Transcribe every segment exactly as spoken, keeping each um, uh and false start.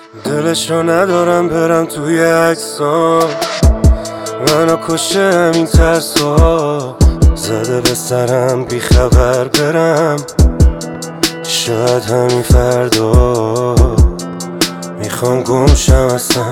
دلشو ندارم برم توی عکسام، منو کشه همین ترسا. زده به سرم بی خبر برم، شاید همین فردا میخوام گمشم اصلا.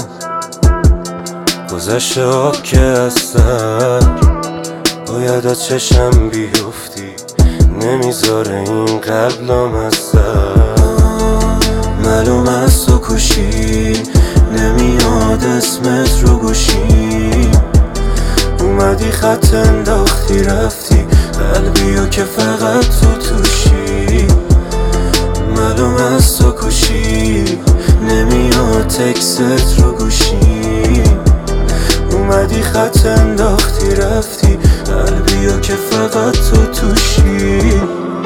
گذشته آب که از سر باید از چشم بیفتی، نمیذاره این قلب لامصب. معلوم از تو کشی نمیاد اسمت رو گوشی، اومدی خط انداختی رفتی قلبیو که فقط تو توشی. معلوم از تو کشی نمیاد تکست رو گوشی، اومدی خط انداختی رفتی قلبیو که فقط تو توشی.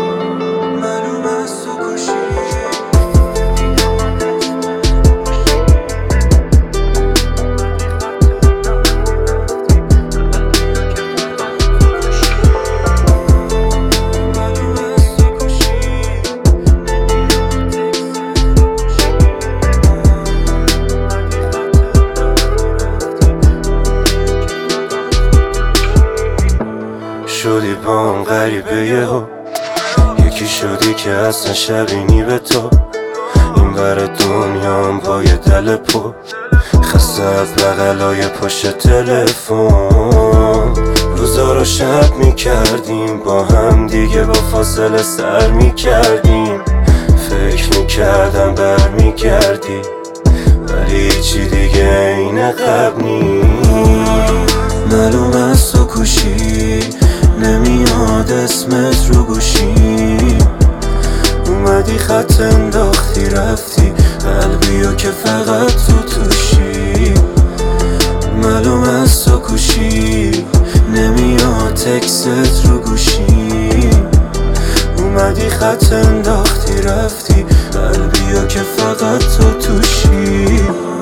شدی با هم غریبه یه ها، یکی شدی که اصلا شبینی به تو. این بر دنیام با یه دل پر خسته از بغلای پشت تلفن. روزا رو شب میکردیم با هم دیگه، با فاصله سر میکردیم. فکر میکردم بر میگردی ولی چی دیگه این قبل نیست. معلوم از تو کشی نمیاد اسمت رو گوشی، اومدی خط انداختی رفتی قلبیو که فقط تو توشی. معلوم از تو کشی نمیاد تکست رو گوشی، اومدی خط انداختی رفتی قلبیو که فقط تو توشی.